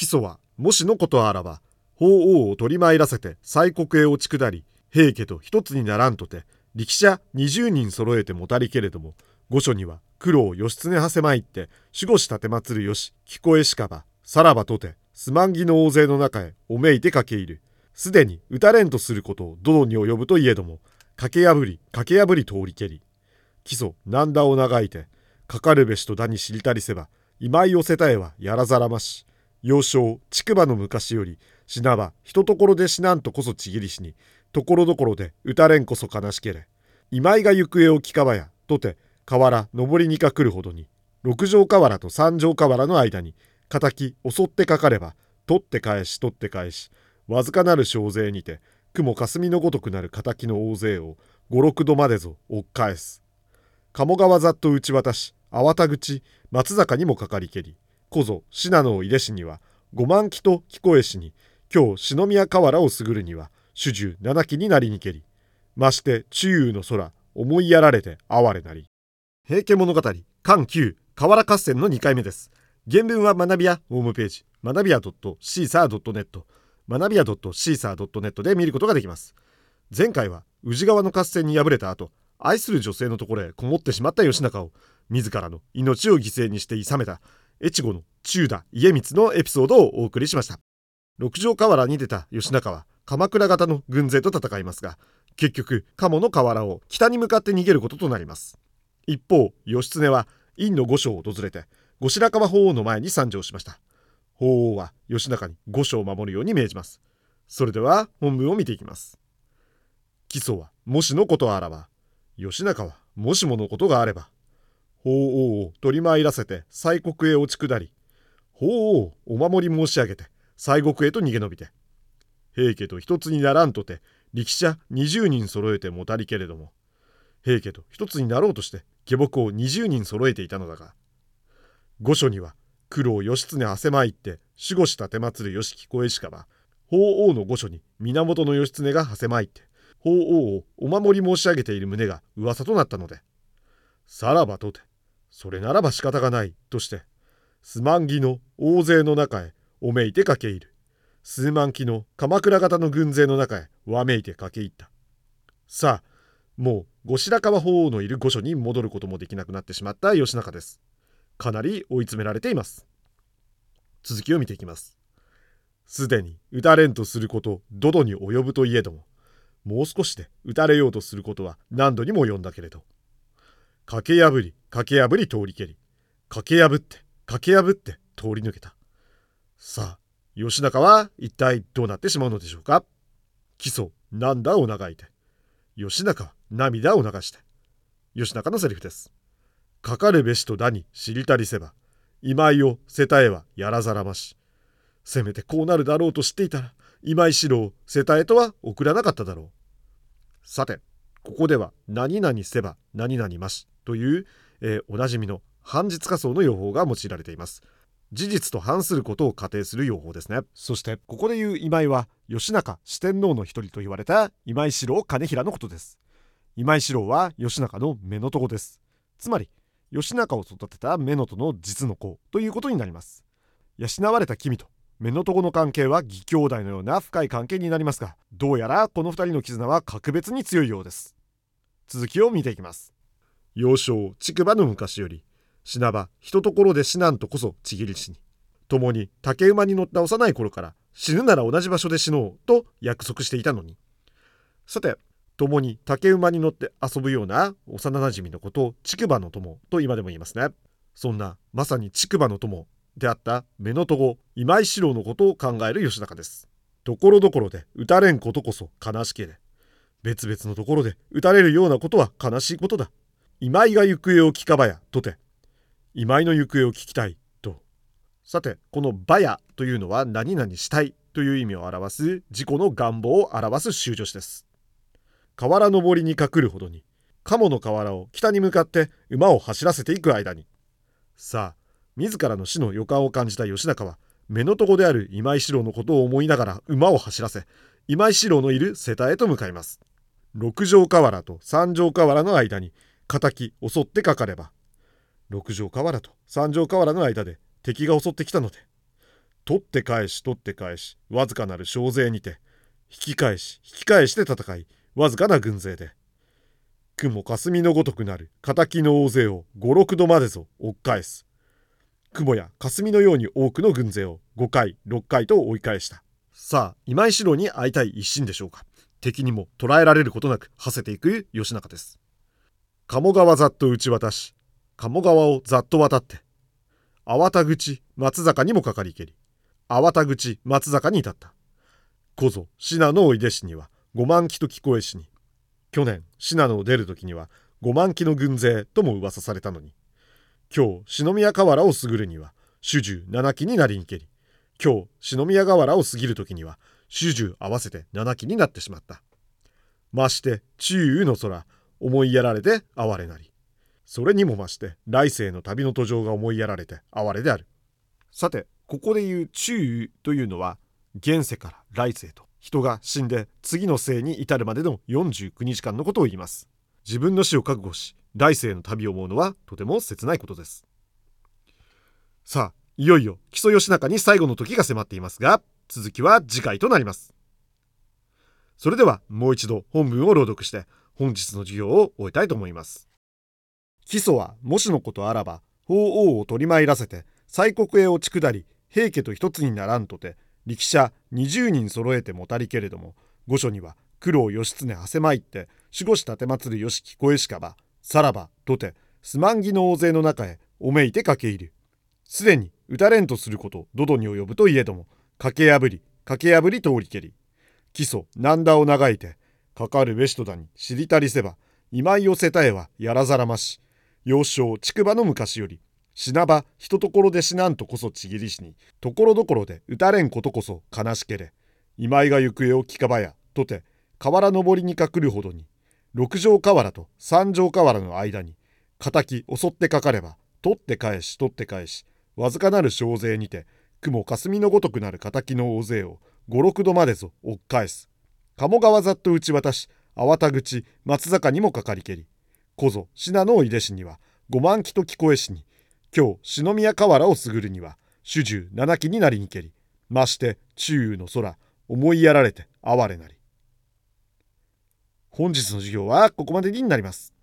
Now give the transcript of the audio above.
木曽はもしのことあらば、法皇を取り参らせて西国へ落ち下り、平家と一つにならんとて、力者20人揃えてもたりけれども、御所には九郎義経はせまいって守護し立てまつるよし聞こえしかば、さらばとてすまんぎの大勢の中へおめいてかけ入る。すでに打たれんとすることをどのに及ぶといえども、駆け破り通りけり、木曽なんだを長いて、かかるべしとだに知りたりせば、今井寄せたえはやらざらまし。幼少竹馬の昔より、死なばひとところで死なんとこそちぎりしに、ところどころで打たれんこそ悲しけれ。今井が行方を聞かばや、とて、河原登りにかくるほどに、六条河原と三条河原の間に、敵襲ってかかれば、取って返し、わずかなる小勢にて、雲霞のごとくなる敵の大勢を、五六度までぞ追っ返す。鴨川ざっと打ち渡し、粟田口、松坂にもかかりけり、こぞ信濃井出市には、五万騎と聞こえしに、今日篠宮河原をすぐるには、主従七騎になりにけり、まして中遊の空、思いやられて哀れなり。平家物語、巻9、河原合戦の2回目です。原文は学びやホームページ、学びや .caesar.net、学びや .caesar.net で見ることができます。前回は宇治川の合戦に敗れた後、愛する女性のところへこもってしまった義仲を、自らの命を犠牲にして諌めた越後の中田家光のエピソードをお送りしました。六条河原に出た義仲は鎌倉方の軍勢と戦いますが、結局鴨の河原を北に向かって逃げることとなります。一方、義経は院の御所を訪れて後白河法皇の前に参上しました。法皇は義仲に御所を守るように命じます。それでは本文を見ていきます。木曽はもしのことあらば、義仲はもしものことがあれば、法皇を取り参らせて西国へ落ち下り、法皇をお守り申し上げて西国へと逃げ延びて、平家と一つにならんとて力者20人揃えてもたりけれども、平家と一つになろうとして下僕を20人揃えていたのだが、御所には九郎義経はせまいって守護し立てまつるよし聞こえしかば、法皇の御所に源義経がはせまいって法皇をお守り申し上げている旨が噂となったので、さらばとてそれならば仕方がないとして、すまんぎの大勢の中へおめいてかけ入る。数万騎の鎌倉方の軍勢の中へわめいてかけ入った。さあ、もう後白河法皇のいる御所に戻ることもできなくなってしまった義仲です。かなり追い詰められています。続きを見ていきます。すでに打たれんとすることどどに及ぶといえども、もう少しで打たれようとすることは何度にも及んだけれど、駆け破り通りけり、駆け破って通り抜けた。さあ、義仲は一体どうなってしまうのでしょうか。木曽涙を長いて、義仲は涙を流して。義仲のセリフです。かかるべしとだに知りたりせば、今井を瀬田へはやらざらまし。せめてこうなるだろうと知っていたら、今井四郎を瀬田へとは送らなかっただろう。さて、ここでは何々せば何々ましという、おなじみの反実仮想の用法が用いられています。事実と反することを仮定する用法ですね。そしてここでいう今井は義仲四天王の一人と言われた今井四郎兼平のことです。今井四郎は義仲の乳母です。つまり義仲を育てた乳母の実の子ということになります。養われた君と乳母の関係は義兄弟のような深い関係になりますが、どうやらこの二人の絆は格別に強いようです。続きを見ていきます。幼少竹馬の昔より、死なばひとところで死なんとこそちぎりしに、共に竹馬に乗った幼い頃から死ぬなら同じ場所で死のうと約束していたのに、さて、共に竹馬に乗って遊ぶような幼なじみのことを竹馬の友と今でも言いますね。そんなまさに竹馬の友であった乳母今井四郎のことを考える義仲です。ところどころで打たれんことこそ悲しけれ、別々のところで打たれるようなことは悲しいことだ。今井が行方を聞かばやとて、今井の行方を聞きたいと。さて、このばやというのは何々したいという意味を表す自己の願望を表す習助詞です。河原登りにかくるほどに、鴨の河原を北に向かって馬を走らせていく間に、さあ、自らの死の予感を感じた義仲は乳母である今井四郎のことを思いながら馬を走らせ、今井四郎のいる瀬田へと向かいます。六条河原と三条河原の間に敵襲ってかかれば、六条河原と三条河原の間で敵が襲ってきたので、 取って返し取って返しわずかなる小勢にて、引き返し引き返して戦いわずかな軍勢で、雲霞のごとくなる敵の大勢を五六度までぞ追っ返す。雲や霞のように多くの軍勢を5回6回と追い返した。さあ、今井四郎に会いたい一心でしょうか。敵にも捕らえられることなく馳せていく義仲です。鴨川ざっと打ち渡し、鴨川をざっと渡って、粟田口松坂にもかかりけり、粟田口松坂に至った。こぞ信濃おいでしには5万騎と聞こえしに、去年信濃を出る時には5万騎の軍勢とも噂されたのに、今日篠宮河原を過ぐるには主従7騎になりにけり、今日篠宮河原を過ぎる時には主従合わせて7騎になってしまった。まして中雨の空、思いやられて哀れなり。それにもまして来世の旅の途上が思いやられて哀れである。さて、ここでいう中雨というのは、現世から来世と人が死んで次の生に至るまでの49日間のことを言います。自分の死を覚悟し来世の旅を思うのはとても切ないことです。さあ、いよいよ木曽義仲に最後の時が迫っていますが、続きは次回となります。それではもう一度本文を朗読して本日の授業を終えたいと思います。木曽はもしのことあらば法皇を取り参らせて西国へ落ち下り、平家と一つにならんとて力者20人揃えてもたりけれども、御所には九郎義経はせまいって守護し立てまつるよしき声しかばさらばとてすまんぎの大勢の中へおめいて駆け入る。すでに打たれんとすることどどに及ぶといえども、駆け破り通りけり、木曽なんだを長いてかかるべしとだに知りたりせば、今井をせたえはやらざらまし、幼少竹馬の昔より死なばひとところで死なんとこそちぎりしに、ところどころで打たれんことこそ悲しけれ、今井が行方を聞かばやとて河原登りにかくるほどに、六条河原と三条河原の間に敵襲ってかかれば、取って返しわずかなる小勢にて、雲霞のごとくなる敵の大勢を五六度までぞ追っ返す。鴨川ざっと打ち渡し、粟田口松坂にもかかりけり、こぞ信濃いでしには5万騎と聞こえしに、今日篠宮河原を過ぐるには主従7騎になりにけり、まして中雨の空、思いやられて哀れなり。本日の授業はここまでになります。